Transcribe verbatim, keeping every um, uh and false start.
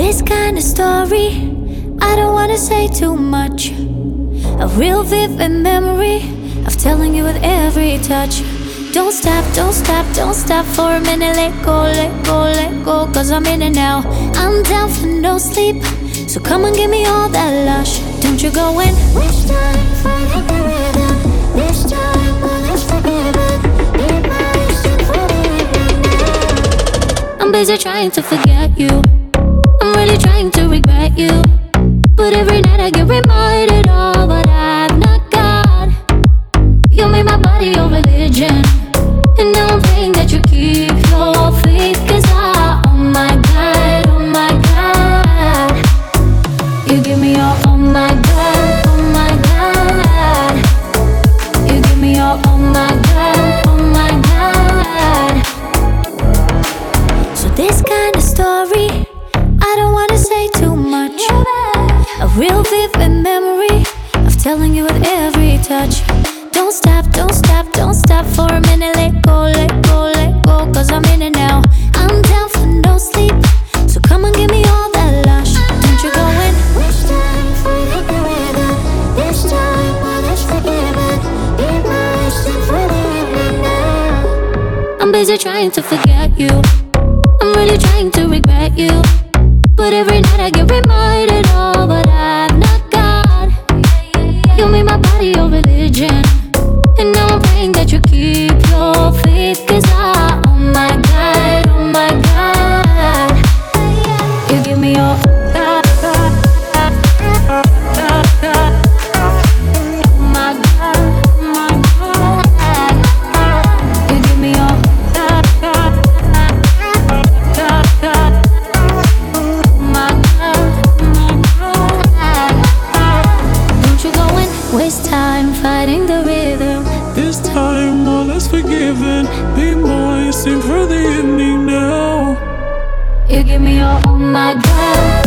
this kind of story, I don't wanna say too much. A real vivid memory of telling you with every touch. Don't stop, don't stop, don't stop for a minute. Let go, let go, let go, cause I'm in it now. I'm down for no sleep, so come and give me all that lush. Don't you go in. Which time, fighting the rhythm. This time, well, let's forgive it. Be my for the evening now. I'm busy trying to forget you. I'm really trying to regret you. But every night I get reminded of what I've not got. You made my body your religion, and now I'm praying that you keep your faith. Cause I, oh my God, oh my God, you give me your, oh my God, oh my God, you give me your, oh my God, oh my God. So this kind of story, I don't wanna say too much. A real vivid memory of telling you with every touch. Don't stop, don't stop, don't stop for a minute. Let go, let go, let go, cause I'm in it now. I'm down for no sleep, so come and give me all that lush. Don't you go in. Which time, fighting the rhythm. This time, well, let's forgive it. Be my for the evening now. I'm busy trying to forget you. I'm really trying to regret you. But every night I get reminded of what I've not got. You made my body your religion, and now I'm praying that you keep your faith. Cause I, oh my God, oh my God, you give me your God, God, God, God, God. Oh my God, oh my God, you give me your God, God, God, God. Waste time fighting the rhythm. This time all is forgiven. Be mine, sing for the evening now. You give me your, oh my God.